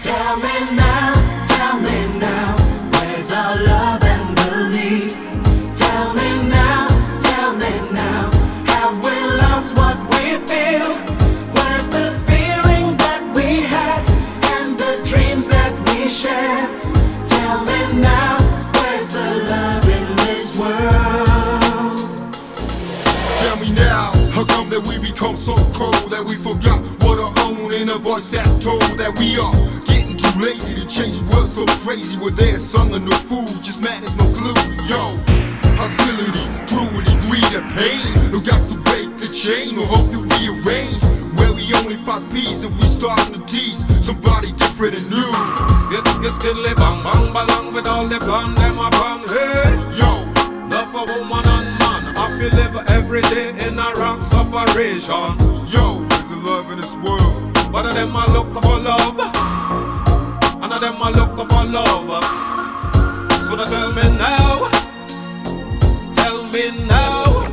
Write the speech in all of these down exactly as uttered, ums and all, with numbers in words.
Tell me now, tell me now, where's our love and belief? Tell me now, tell me now, have we lost what we feel? Where's the feeling that we had and the dreams that we shared? Tell me now, where's the love in this world? Tell me now, how come that we become so cold that we forgot what our own inner voice that told that we are getting too lazy to change the world so crazy where there's sun and no food, just madness, no glue. Yo, hostility, cruelty, greed and pain. No got to break the chain or hope to rearrange where we only find peace if we start to tease somebody different and new. Skid, skid, skidly, bang, bang, bang with all the plan, them a plan, hey. Yo, love for woman and man, I feel live every day in a wrong separation. yo, there's a love in this world. One of them I look for love, and of them I look for love. So now tell me now, tell me now,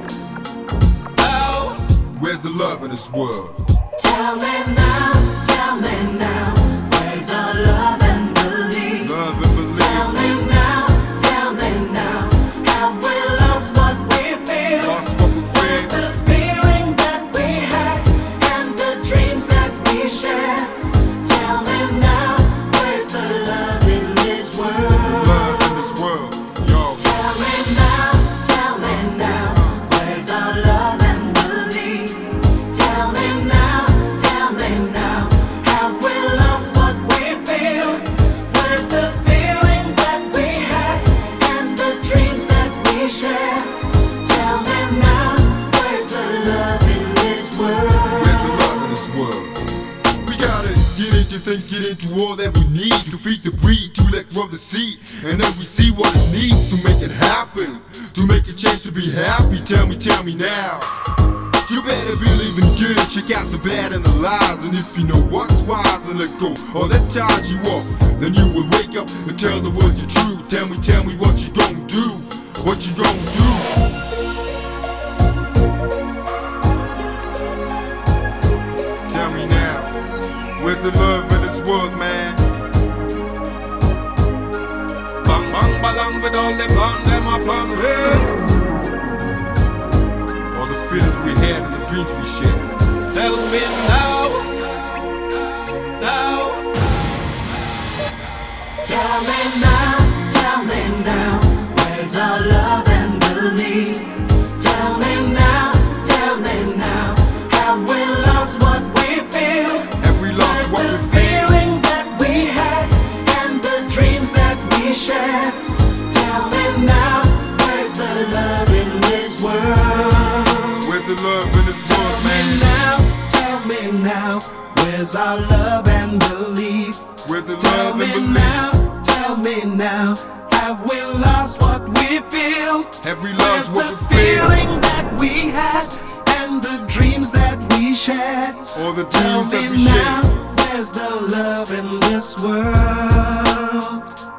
now. Where's the love in this world? Tell me now, tell me now, where's our love and belief? Love and belief. Tell me now, tell me now, have we lost what we feel? Lost what we Where's feel. the feeling that we had and the dreams that we shared? Tell me now, where's the love in this world? Love in this world. Yo, Tell me now, tell me now, where's our love and belief? Tell me now, tell me now, have we lost what we feel? Where's the feeling that we had and the dreams that we shared? Tell me now, where's the love in this world? where's the love in this world? We gotta get into things, get into all that we need to feed the breed, to let grow the seed, and then we see what it needs to make it happen, to make a change to be happy. Tell me, tell me now. You better believe in good, check out the bad and the lies, and if you know what's wise and let go all that ties you up, then you will wake up and tell the world your truth. Tell me, tell me what you gon' do, what you gon' do. Tell me now, where's the love in this world, man? Bang, bang, bang with all the plan, them a plan, hey. All the feelings we had and the dreams we shared. Tell me now, now. Tell me now, tell me now, where's our love and belief? Tell me now, tell me now, have we lost what we feel? And we Where's lost what the we feel. feeling that we had and the dreams that we shared? Tell me now, where's the love in this world? Where's the love in this world, man? Now, tell me now, where's our love and belief? Where's the Tell love me and belief? now, tell me now, have we lost what we feel? Have we Where's lost what the we feel? feeling that we had and the dreams that we shared? All the Tell dreams that me we now, shared. where's the love in this world?